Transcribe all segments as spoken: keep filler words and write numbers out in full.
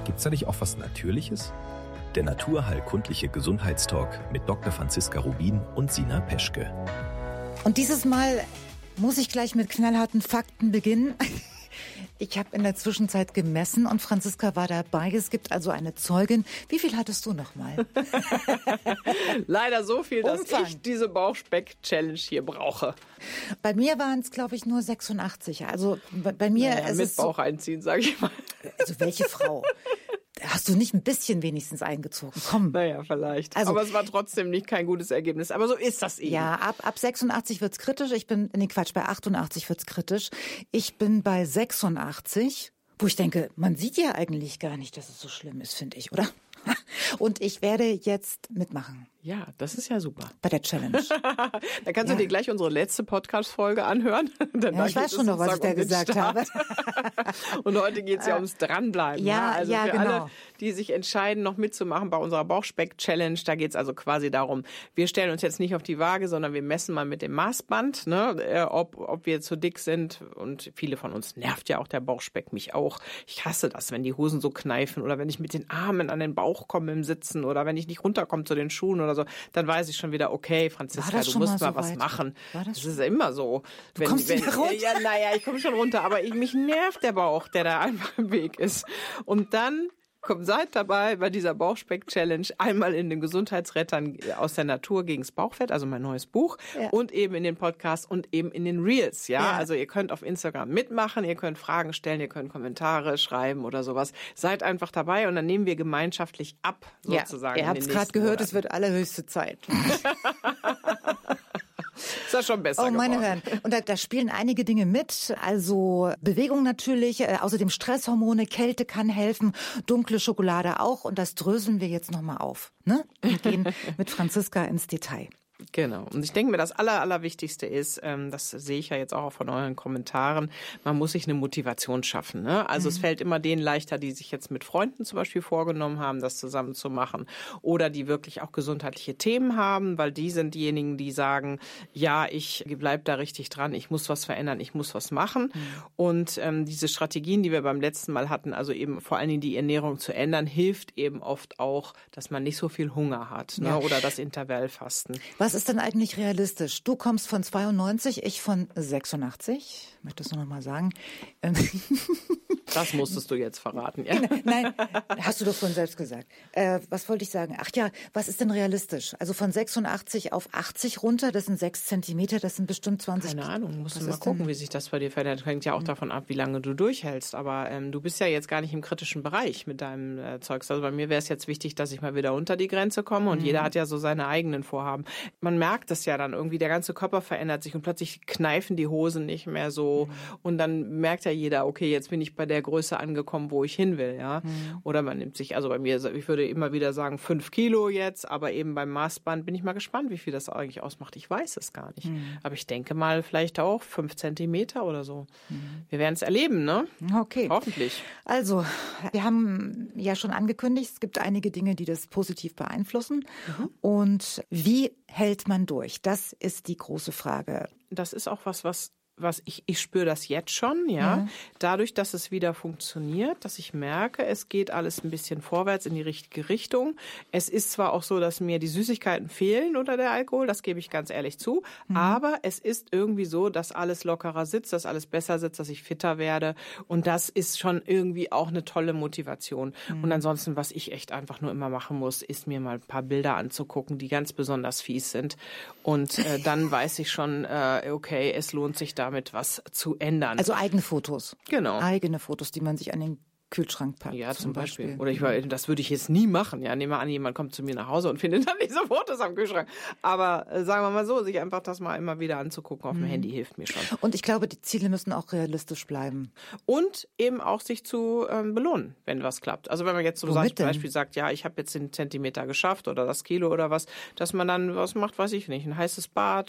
Gibt's da nicht auch was Natürliches? Der naturheilkundliche Gesundheitstalk mit Doktor Franziska Rubin und Sina Peschke. Und dieses Mal muss ich gleich mit knallharten Fakten beginnen. Ich habe in der Zwischenzeit gemessen und Franziska war dabei. Es gibt also eine Zeugin. Wie viel hattest du noch mal? Leider so viel, dass Umfang. ich diese Bauchspeck-Challenge hier brauche. Bei mir waren es, glaube ich, nur sechsundachtzig. Also bei bei mir Naja, ist mit es so, Bauch einziehen, sage ich mal. also welche Frau? Hast du nicht ein bisschen wenigstens eingezogen? Komm. Naja, vielleicht. Also- Aber es war trotzdem nicht kein gutes Ergebnis. Aber so ist das eben. Ja, ab, ab sechsundachtzig wird's kritisch. Ich bin, nee, Quatsch, bei achtundachtzig wird's kritisch. Ich bin bei sechsundachtzig, wo ich denke, man sieht ja eigentlich gar nicht, dass es so schlimm ist, finde ich, oder? Und ich werde jetzt mitmachen Ja, das ist ja super. bei der Challenge. Da kannst Ja. du dir gleich unsere letzte Podcast-Folge anhören. Ja, ich weiß schon noch, was ich da gesagt habe. Und heute geht's ja ums Dranbleiben. Ja, ne? Also ja, für genau. alle, die sich entscheiden, noch mitzumachen bei unserer Bauchspeck-Challenge, da geht's also quasi darum, wir stellen uns jetzt nicht auf die Waage, sondern wir messen mal mit dem Maßband, ne, äh, ob, ob wir zu dick sind. Und viele von uns nervt ja auch der Bauchspeck, mich auch. Ich hasse das, wenn die Hosen so kneifen oder wenn ich mit den Armen an den Bauch komme im Sitzen oder wenn ich nicht runterkomme zu den Schuhen oder so, dann weiß ich schon wieder, okay, Franziska, das du schon musst mal mal so was weit? machen. War das Das schon? ist ja immer so. Du kommst wieder runter? Ja, naja, ich komme schon runter, aber ich, mich nervt der Bauch, der da einfach im Weg ist. Und dann kommt, seid dabei bei dieser Bauchspeck-Challenge einmal in den Gesundheitsrettern aus der Natur gegens Bauchfett, also mein neues Buch, Ja. und eben in den Podcast und eben in den Reels, ja? Ja. Also ihr könnt auf Instagram mitmachen, ihr könnt Fragen stellen, ihr könnt Kommentare schreiben oder sowas. Seid einfach dabei und dann nehmen wir gemeinschaftlich ab, sozusagen. Ja, ihr in habt den es gerade nächsten gehört, es Monaten. wird allerhöchste Zeit. Ist ja schon besser Oh, meine geworden. Herren. Und da, da spielen einige Dinge mit. Also Bewegung natürlich, äh, außerdem Stresshormone, Kälte kann helfen, dunkle Schokolade auch. Und das dröseln wir jetzt nochmal auf. Ne? Und gehen mit Franziska ins Detail. Genau. Und ich denke mir, das Aller, Allerwichtigste ist, ähm, das sehe ich ja jetzt auch von euren Kommentaren, man muss sich eine Motivation schaffen. Ne? Also mhm. es fällt immer denen leichter, die sich jetzt mit Freunden zum Beispiel vorgenommen haben, das zusammen zu machen oder die wirklich auch gesundheitliche Themen haben, weil die sind diejenigen, die sagen, ja, ich bleib da richtig dran, ich muss was verändern, ich muss was machen. Mhm. Und ähm, diese Strategien, die wir beim letzten Mal hatten, also eben vor allen Dingen die Ernährung zu ändern, hilft eben oft auch, dass man nicht so viel Hunger hat, ne? Ja. Oder das Intervallfasten. Was ist denn eigentlich realistisch? Du kommst von zweiundneunzig, ich von sechsundachtzig. Ich möchte es nur noch mal sagen. Ähm, Das musstest du jetzt verraten, ja? Nein, hast du doch vorhin selbst gesagt. Äh, was wollte ich sagen? Ach ja, was ist denn realistisch? Also von sechsundachtzig auf achtzig runter, das sind sechs Zentimeter, das sind bestimmt zwanzig. Keine Ahnung, musst Was du mal ist gucken, denn? wie sich das bei dir verändert. Hängt ja auch davon ab, wie lange du durchhältst. Aber ähm, du bist ja jetzt gar nicht im kritischen Bereich mit deinem äh, Zeugs. Also bei mir wäre es jetzt wichtig, dass ich mal wieder unter die Grenze komme. Und mhm. jeder hat ja so seine eigenen Vorhaben. Man merkt es ja dann irgendwie, der ganze Körper verändert sich und plötzlich kneifen die Hosen nicht mehr so. Mhm. Und dann merkt ja jeder, okay, jetzt bin ich bei der Größe angekommen, wo ich hin will, ja. Mhm. Oder man nimmt sich, also bei mir, ich würde immer wieder sagen, fünf Kilo jetzt, aber eben beim Maßband bin ich mal gespannt, wie viel das eigentlich ausmacht. Ich weiß es gar nicht. Mhm. Aber ich denke mal, vielleicht auch fünf Zentimeter oder so. Mhm. Wir werden es erleben, ne? Okay. Hoffentlich. Also, wir haben ja schon angekündigt, es gibt einige Dinge, die das positiv beeinflussen. Mhm. Und wie hält man durch? Das ist die große Frage. Das ist auch was, was was ich, ich spüre das jetzt schon, ja. Mhm. Dadurch, dass es wieder funktioniert, dass ich merke, es geht alles ein bisschen vorwärts in die richtige Richtung. Es ist zwar auch so, dass mir die Süßigkeiten fehlen oder der Alkohol, das gebe ich ganz ehrlich zu, mhm. aber es ist irgendwie so, dass alles lockerer sitzt, dass alles besser sitzt, dass ich fitter werde und das ist schon irgendwie auch eine tolle Motivation. Mhm. Und ansonsten, was ich echt einfach nur immer machen muss, ist mir mal ein paar Bilder anzugucken, die ganz besonders fies sind und äh, dann weiß ich schon, äh, okay, es lohnt sich da damit was zu ändern. Also eigene Fotos. Genau. Eigene Fotos, die man sich an den Kühlschrank packt. Ja, zum, zum Beispiel. Beispiel. Oder ich war, das würde ich jetzt nie machen. Ja, nehmen wir an, jemand kommt zu mir nach Hause und findet dann diese Fotos am Kühlschrank. Aber äh, sagen wir mal so, sich einfach das mal immer wieder anzugucken auf dem mhm. Handy hilft mir schon. Und ich glaube, die Ziele müssen auch realistisch bleiben. Und eben auch sich zu ähm, belohnen, wenn was klappt. Also wenn man jetzt so sagt, zum Beispiel sagt, ja, ich habe jetzt den Zentimeter geschafft oder das Kilo oder was, dass man dann was macht, weiß ich nicht, ein heißes Bad,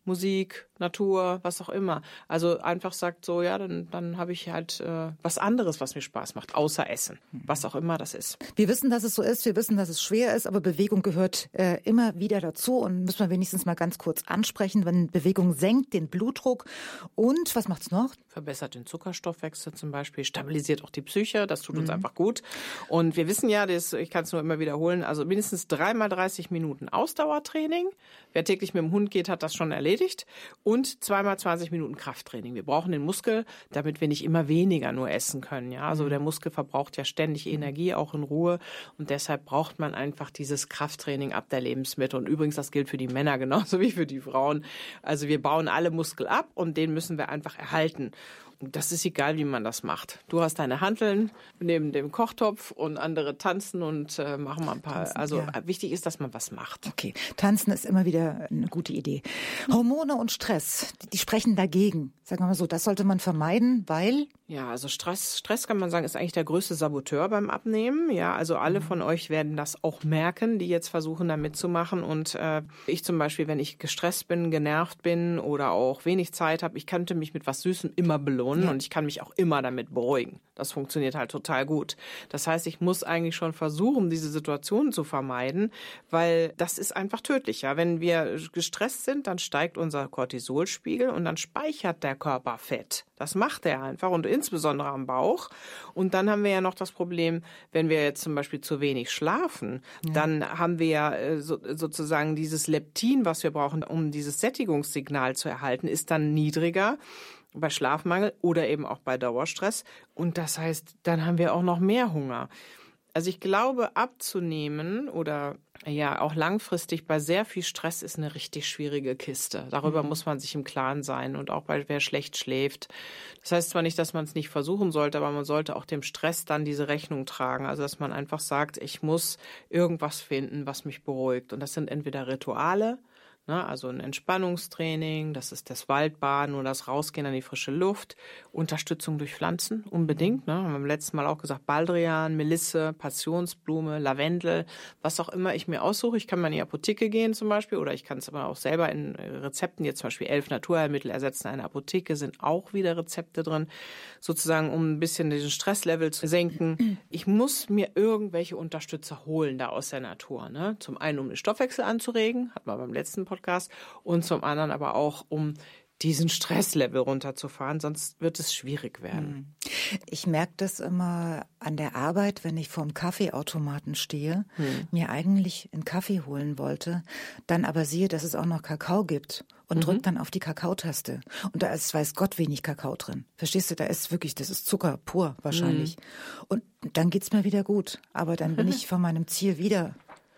Musik, Natur, was auch immer. Also einfach sagt so, ja, dann, dann habe ich halt äh, was anderes, was mir Spaß macht, außer Essen, was auch immer das ist. Wir wissen, dass es so ist, wir wissen, dass es schwer ist, aber Bewegung gehört äh, immer wieder dazu und müssen wir wenigstens mal ganz kurz ansprechen, wenn Bewegung senkt den Blutdruck und, was macht's noch? Verbessert den Zuckerstoffwechsel zum Beispiel, stabilisiert auch die Psyche, das tut uns mhm. einfach gut. Und wir wissen ja, das, ich kann es nur immer wiederholen, also mindestens dreimal dreißig Minuten Ausdauertraining. Wer täglich mit dem Hund geht, hat das schon erledigt. Und zweimal zwanzig Minuten Krafttraining. Wir brauchen den Muskel, damit wir nicht immer weniger nur essen können. Ja, also der Muskel verbraucht ja ständig Energie, auch in Ruhe. Und deshalb braucht man einfach dieses Krafttraining ab der Lebensmitte. Und übrigens, das gilt für die Männer genauso wie für die Frauen. Also wir bauen alle Muskel ab und den müssen wir einfach erhalten. Das ist egal, wie man das macht. Du hast deine Hanteln neben dem Kochtopf und andere tanzen und äh, machen mal ein paar. Tanzen, also ja. Wichtig ist, dass man was macht. Okay, tanzen ist immer wieder eine gute Idee. Hormone und Stress, die, die sprechen dagegen. Sagen wir mal so, das sollte man vermeiden, weil... Ja, also Stress, Stress kann man sagen, ist eigentlich der größte Saboteur beim Abnehmen. Ja, also alle von euch werden das auch merken, die jetzt versuchen, da mitzumachen. Und äh, ich zum Beispiel, wenn ich gestresst bin, genervt bin oder auch wenig Zeit habe, ich könnte mich mit was Süßem immer belohnen ja. und ich kann mich auch immer damit beruhigen. Das funktioniert halt total gut. Das heißt, ich muss eigentlich schon versuchen, diese Situation zu vermeiden, weil das ist einfach tödlich. Ja, wenn wir gestresst sind, dann steigt unser Cortisolspiegel und dann speichert der Körper Fett. Das macht er einfach und insbesondere am Bauch. Und dann haben wir ja noch das Problem, wenn wir jetzt zum Beispiel zu wenig schlafen, ja. dann haben wir ja äh, so, sozusagen dieses Leptin, was wir brauchen, um dieses Sättigungssignal zu erhalten, ist dann niedriger bei Schlafmangel oder eben auch bei Dauerstress. Und das heißt, dann haben wir auch noch mehr Hunger. Also ich glaube, abzunehmen oder ja auch langfristig bei sehr viel Stress ist eine richtig schwierige Kiste. Darüber mhm. muss man sich im Klaren sein und auch bei wer schlecht schläft. Das heißt zwar nicht, dass man es nicht versuchen sollte, aber man sollte auch dem Stress dann diese Rechnung tragen. Also dass man einfach sagt, ich muss irgendwas finden, was mich beruhigt. Und das sind entweder Rituale, also ein Entspannungstraining, das ist das Waldbaden oder das Rausgehen an die frische Luft. Unterstützung durch Pflanzen, unbedingt. Ne? Haben wir beim letzten Mal auch gesagt, Baldrian, Melisse, Passionsblume, Lavendel, was auch immer ich mir aussuche. Ich kann mal in die Apotheke gehen zum Beispiel oder ich kann es aber auch selber in Rezepten, jetzt zum Beispiel elf Naturheilmittel ersetzen in einer Apotheke, sind auch wieder Rezepte drin, sozusagen um ein bisschen diesen Stresslevel zu senken. Ich muss mir irgendwelche Unterstützer holen da aus der Natur. Ne? Zum einen, um den Stoffwechsel anzuregen, hat man beim letzten Podcast, und zum anderen aber auch, um diesen Stresslevel runterzufahren, sonst wird es schwierig werden. Ich merke das immer an der Arbeit, wenn ich vorm Kaffeeautomaten stehe, hm. mir eigentlich einen Kaffee holen wollte, dann aber sehe, dass es auch noch Kakao gibt und mhm. drücke dann auf die Kakaotaste. Und da ist, weiß Gott, wenig Kakao drin. Verstehst du, da ist wirklich, das ist Zucker pur wahrscheinlich. Hm. Und dann geht's mir wieder gut, aber dann bin ich von meinem Ziel wieder...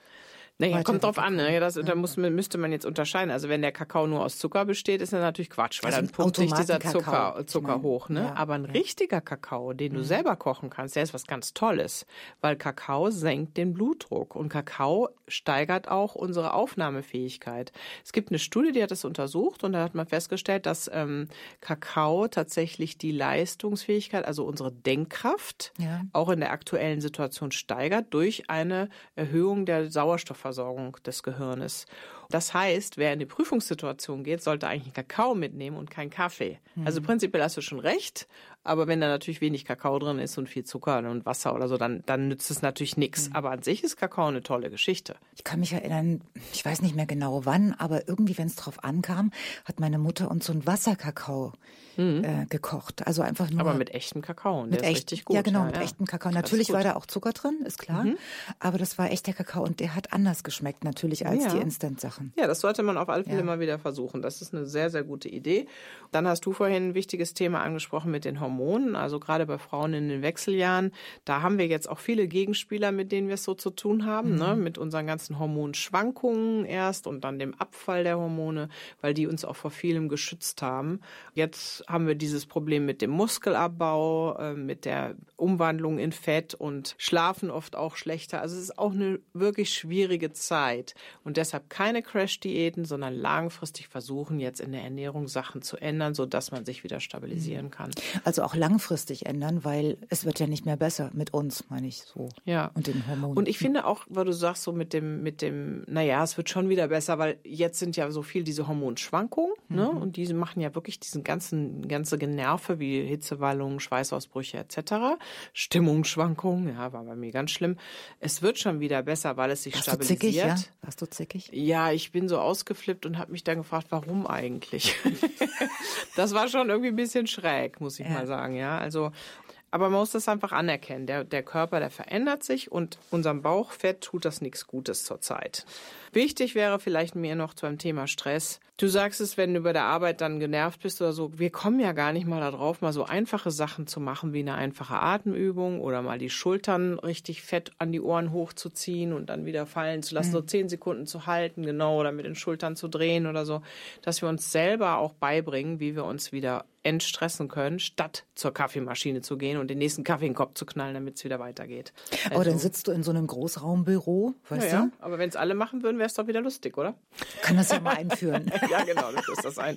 Naja, kommt drauf an, ne? Das, da muss, müsste man jetzt unterscheiden. Also wenn der Kakao nur aus Zucker besteht, ist das natürlich Quatsch, weil also dann pumpt sich dieser Zucker, Zucker ich mein, hoch. Ne? Ja, Aber ein ja. richtiger Kakao, den du mhm. selber kochen kannst, der ist was ganz Tolles, weil Kakao senkt den Blutdruck und Kakao steigert auch unsere Aufnahmefähigkeit. Es gibt eine Studie, die hat das untersucht und da hat man festgestellt, dass ähm, Kakao tatsächlich die Leistungsfähigkeit, also unsere Denkkraft, ja. auch in der aktuellen Situation steigert durch eine Erhöhung der Sauerstoffversorgung des Gehirnes. Das heißt, wer in die Prüfungssituation geht, sollte eigentlich einen Kakao mitnehmen und keinen Kaffee. Mhm. Also prinzipiell hast du schon recht, aber wenn da natürlich wenig Kakao drin ist und viel Zucker und Wasser oder so, dann, dann nützt es natürlich nichts. Mhm. Aber an sich ist Kakao eine tolle Geschichte. Ich kann mich erinnern, ich weiß nicht mehr genau wann, aber irgendwie, wenn es drauf ankam, hat meine Mutter uns so einen Wasserkakao mhm. äh, gekocht. Also einfach nur. Aber mit echtem Kakao, der ist echt, richtig gut. Ja, genau, ja, mit ja. echtem Kakao. Natürlich war da auch Zucker drin, ist klar. Mhm. Aber das war echter Kakao und der hat anders geschmeckt natürlich als ja. die Instant-Sachen. Ja, das sollte man auf alle Fälle ja. mal wieder versuchen. Das ist eine sehr, sehr gute Idee. Dann hast du vorhin ein wichtiges Thema angesprochen mit den Hormonen. Also gerade bei Frauen in den Wechseljahren, da haben wir jetzt auch viele Gegenspieler, mit denen wir es so zu tun haben, mhm. ne? Mit unseren ganzen Hormonschwankungen erst und dann dem Abfall der Hormone, weil die uns auch vor vielem geschützt haben. Jetzt haben wir dieses Problem mit dem Muskelabbau, äh, mit der Umwandlung in Fett und schlafen oft auch schlechter. Also es ist auch eine wirklich schwierige Zeit und deshalb keine Crash-Diäten, sondern langfristig versuchen, jetzt in der Ernährung Sachen zu ändern, sodass man sich wieder stabilisieren kann. Also du auch langfristig ändern, weil es wird ja nicht mehr besser mit uns, meine ich so. Ja. Und den Hormonen. Und ich finde auch, weil du sagst, so mit dem, mit dem, naja, es wird schon wieder besser, weil jetzt sind ja so viel diese Hormonschwankungen, mhm. ne? Und diese machen ja wirklich diesen ganzen, ganze Generve wie Hitzewallungen, Schweißausbrüche et cetera. Stimmungsschwankungen, ja, war bei mir ganz schlimm. Es wird schon wieder besser, weil es sich Warst stabilisiert. Du zickig, ja? Warst du zickig? Ja, ich bin so ausgeflippt und habe mich dann gefragt, warum eigentlich? Das war schon irgendwie ein bisschen schräg, muss ich ja. mal sagen, ja. Also, aber man muss das einfach anerkennen. Der, der Körper, der verändert sich und unserem Bauchfett tut das nichts Gutes zurzeit. Wichtig wäre vielleicht mir noch beim Thema Stress. Du sagst es, wenn du bei der Arbeit dann genervt bist oder so. Wir kommen ja gar nicht mal darauf, mal so einfache Sachen zu machen, wie eine einfache Atemübung oder mal die Schultern richtig fett an die Ohren hochzuziehen und dann wieder fallen zu lassen, mhm. so zehn Sekunden zu halten, genau, oder mit den Schultern zu drehen oder so. Dass wir uns selber auch beibringen, wie wir uns wieder entstressen können, statt zur Kaffeemaschine zu gehen und den nächsten Kaffee in den Kopf zu knallen, damit es wieder weitergeht. Also, aber dann sitzt du in so einem Großraumbüro, weißt ja, du? Aber wenn es alle machen würden, wäre es doch wieder lustig, oder? Kann das ja mal einführen. Ja, genau, das ist das ein.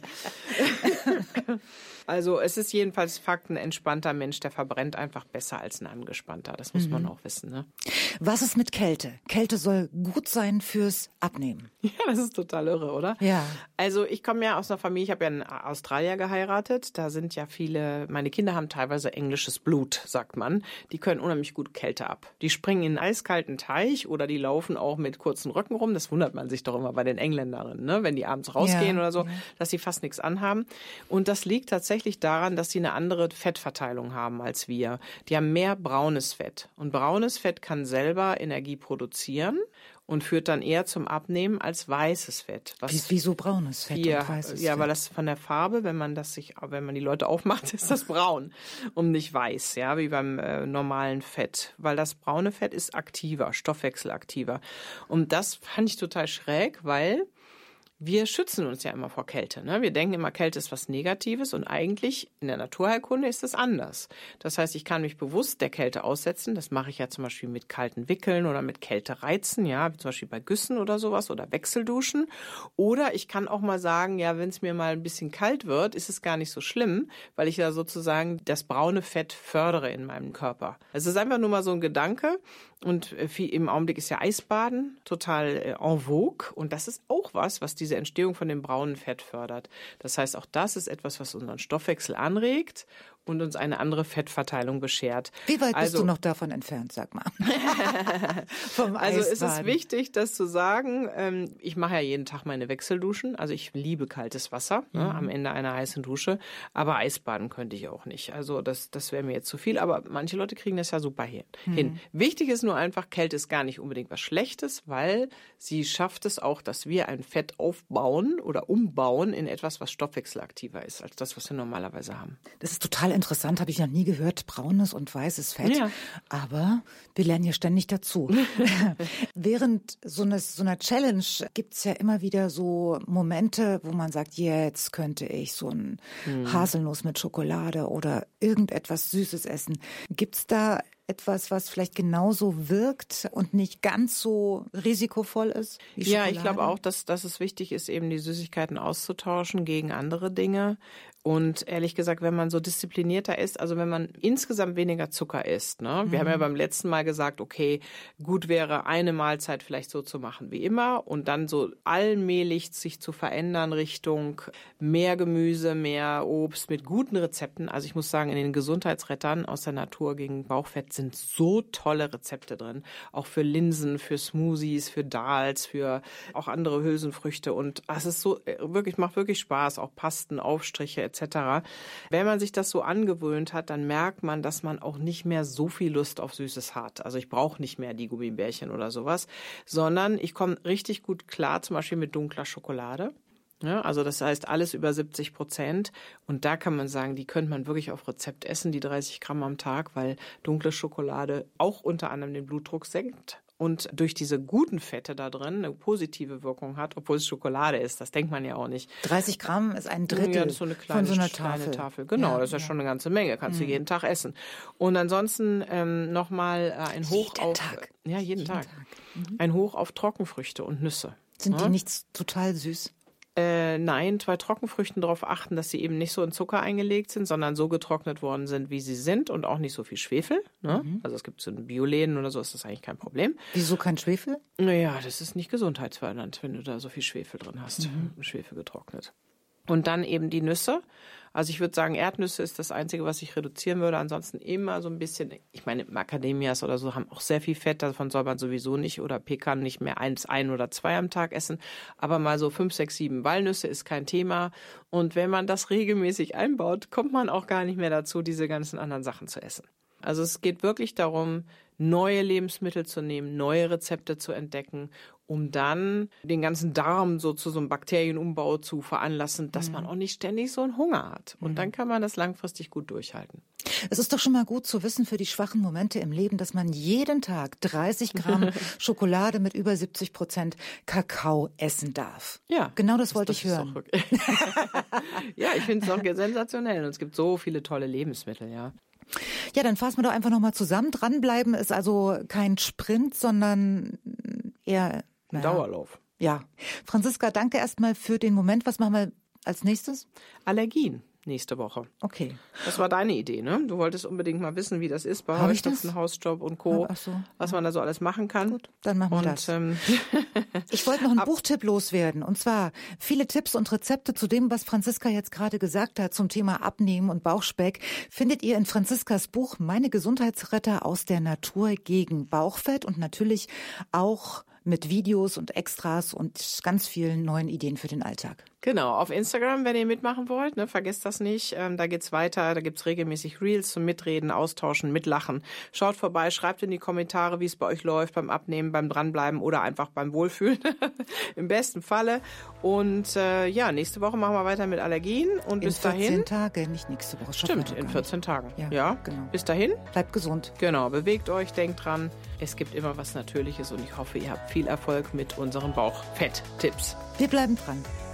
Also es ist jedenfalls Fakt, ein entspannter Mensch, der verbrennt einfach besser als ein angespannter. Das muss mhm. man auch wissen. Ne? Was ist mit Kälte? Kälte soll gut sein fürs Abnehmen. Ja, das ist total irre, oder? Ja. Also ich komme ja aus einer Familie, ich habe ja einen Australier geheiratet. Da sind ja viele, meine Kinder haben teilweise englisches Blut, sagt man. Die können unheimlich gut Kälte ab. Die springen in einen eiskalten Teich oder die laufen auch mit kurzen Röcken rum. Das wundert man sich doch immer bei den Engländerinnen, ne? Wenn die abends rausgehen ja, oder so, ja. dass sie fast nichts anhaben. Und das liegt tatsächlich daran, dass sie eine andere Fettverteilung haben als wir. Die haben mehr braunes Fett. Und braunes Fett kann selber Energie produzieren und führt dann eher zum Abnehmen als weißes Fett. Was Wieso braunes Fett hier, und weißes ja, Fett? weil das von der Farbe, wenn man das sich, wenn man die Leute aufmacht, ist das braun und nicht weiß, ja, wie beim äh, normalen Fett. Weil das braune Fett ist aktiver, stoffwechselaktiver. Und das fand ich total schräg, weil wir schützen uns ja immer vor Kälte. Ne? Wir denken immer, Kälte ist was Negatives und eigentlich in der Naturheilkunde ist es anders. Das heißt, ich kann mich bewusst der Kälte aussetzen. Das mache ich ja zum Beispiel mit kalten Wickeln oder mit Kältereizen, ja, wie zum Beispiel bei Güssen oder sowas oder Wechselduschen. Oder ich kann auch mal sagen, ja, wenn es mir mal ein bisschen kalt wird, ist es gar nicht so schlimm, weil ich ja sozusagen das braune Fett fördere in meinem Körper. Es ist einfach nur mal so ein Gedanke. Und im Augenblick ist ja Eisbaden total en vogue. Und das ist auch was, was diese Entstehung von dem braunen Fett fördert. Das heißt, auch das ist etwas, was unseren Stoffwechsel anregt und uns eine andere Fettverteilung beschert. Wie weit also, bist du noch davon entfernt, sag mal? Vom also es Eisbaden. ist wichtig, das zu sagen. Ich mache ja jeden Tag meine Wechselduschen. Also ich liebe kaltes Wasser, mhm. ne, am Ende einer heißen Dusche. Aber Eisbaden könnte ich auch nicht. Also das, das wäre mir jetzt zu viel. Aber manche Leute kriegen das ja super hin. Mhm. Wichtig ist nur einfach, Kälte ist gar nicht unbedingt was Schlechtes, weil sie schafft es auch, dass wir ein Fett aufbauen oder umbauen in etwas, was stoffwechselaktiver ist, als das, was wir normalerweise haben. Das ist total interessant, habe ich noch nie gehört, braunes und weißes Fett. Ja. Aber wir lernen ja ständig dazu. Während so einer, so einer Challenge gibt es ja immer wieder so Momente, wo man sagt, jetzt könnte ich so ein hm. Haselnuss mit Schokolade oder irgendetwas Süßes essen. Gibt es da etwas, was vielleicht genauso wirkt und nicht ganz so risikovoll ist wie Schokolade? Ja, ich glaube auch, dass, dass es wichtig ist, eben die Süßigkeiten auszutauschen gegen andere Dinge. Und ehrlich gesagt, wenn man so disziplinierter ist, also wenn man insgesamt weniger Zucker isst, ne? Wir mhm. haben ja beim letzten Mal gesagt, okay, gut wäre eine Mahlzeit vielleicht so zu machen wie immer und dann so allmählich sich zu verändern Richtung mehr Gemüse, mehr Obst mit guten Rezepten. Also ich muss sagen, in den Gesundheitsrettern aus der Natur gegen Bauchfett sind so tolle Rezepte drin. Auch für Linsen, für Smoothies, für Dals, für auch andere Hülsenfrüchte. Und es ist so, wirklich, macht wirklich Spaß, auch Pasten, Aufstriche et cetera. Wenn man sich das so angewöhnt hat, dann merkt man, dass man auch nicht mehr so viel Lust auf Süßes hat. Also ich brauche nicht mehr die Gummibärchen oder sowas, sondern ich komme richtig gut klar, zum Beispiel mit dunkler Schokolade. Ja, also das heißt alles über siebzig Prozent. Und da kann man sagen, die könnte man wirklich auf Rezept essen, die dreißig Gramm am Tag, weil dunkle Schokolade auch unter anderem den Blutdruck senkt. Und durch diese guten Fette da drin eine positive Wirkung hat, obwohl es Schokolade ist. Das denkt man ja auch nicht. dreißig Gramm ist ein Drittel ja, das ist so eine kleine, von so einer kleine Tafel. Tafel. Genau, ja, das ist ja, ja schon eine ganze Menge. Kannst mhm. du jeden Tag essen. Und ansonsten ähm, nochmal äh, ein Hoch jeden auf... Tag. Ja, jeden, jeden Tag. Tag. Mhm. Ein Hoch auf Trockenfrüchte und Nüsse. Sind ja? die nicht total süß? Äh, nein, bei Trockenfrüchten darauf achten, dass sie eben nicht so in Zucker eingelegt sind, sondern so getrocknet worden sind, wie sie sind und auch nicht so viel Schwefel. Ne? Mhm. Also es gibt so Bioläden oder so, ist das eigentlich kein Problem. Wieso kein Schwefel? Naja, das ist nicht gesundheitsfördernd, wenn du da so viel Schwefel drin hast, mhm. Schwefel getrocknet. Und dann eben die Nüsse. Also ich würde sagen, Erdnüsse ist das Einzige, was ich reduzieren würde. Ansonsten immer so ein bisschen, ich meine, Macadamias oder so haben auch sehr viel Fett, davon soll man sowieso nicht, oder Pekan nicht mehr eins, ein oder zwei am Tag essen. Aber mal so fünf, sechs, sieben Walnüsse ist kein Thema. Und wenn man das regelmäßig einbaut, kommt man auch gar nicht mehr dazu, diese ganzen anderen Sachen zu essen. Also es geht wirklich darum, neue Lebensmittel zu nehmen, neue Rezepte zu entdecken, um dann den ganzen Darm so zu so einem Bakterienumbau zu veranlassen, dass mhm. man auch nicht ständig so einen Hunger hat. Und mhm. dann kann man das langfristig gut durchhalten. Es ist doch schon mal gut zu wissen für die schwachen Momente im Leben, dass man jeden Tag dreißig Gramm Schokolade mit über siebzig Prozent Kakao essen darf. Ja. Genau das, das wollte das ich hören. Ja, ich finde es auch sensationell. Und es gibt so viele tolle Lebensmittel, ja. Ja, dann fassen wir doch einfach nochmal zusammen. Dranbleiben ist also kein Sprint, sondern eher ein naja, Dauerlauf. Ja. Franziska, danke erstmal für den Moment. Was machen wir als nächstes? Allergien nächste Woche. Okay. Das war deine Idee, ne? Du wolltest unbedingt mal wissen, wie das ist bei Heuschnupfen, Hausstaub und Co., Ach so. was man da so alles machen kann. Gut, dann machen wir und, das. Ähm, ich wollte noch einen Buchtipp loswerden. Und zwar viele Tipps und Rezepte zu dem, was Franziska jetzt gerade gesagt hat zum Thema Abnehmen und Bauchspeck, findet ihr in Franziskas Buch Meine Gesundheitsretter aus der Natur gegen Bauchfett und natürlich auch mit Videos und Extras und ganz vielen neuen Ideen für den Alltag. Genau, auf Instagram, wenn ihr mitmachen wollt, ne, vergesst das nicht. Ähm, da geht's weiter, da gibt's regelmäßig Reels zum Mitreden, Austauschen, Mitlachen. Schaut vorbei, schreibt in die Kommentare, wie es bei euch läuft beim Abnehmen, beim Dranbleiben oder einfach beim Wohlfühlen. Im besten Falle. Und äh, ja, nächste Woche machen wir weiter mit Allergien. Und in bis dahin. In vierzehn Tagen, nicht nächste Woche. Stimmt, in vierzehn nicht. Tagen. Ja, ja, genau. Bis dahin. Bleibt gesund. Genau, bewegt euch, denkt dran. Es gibt immer was Natürliches und ich hoffe, ihr habt viel Erfolg mit unseren Bauchfett-Tipps. Wir bleiben dran.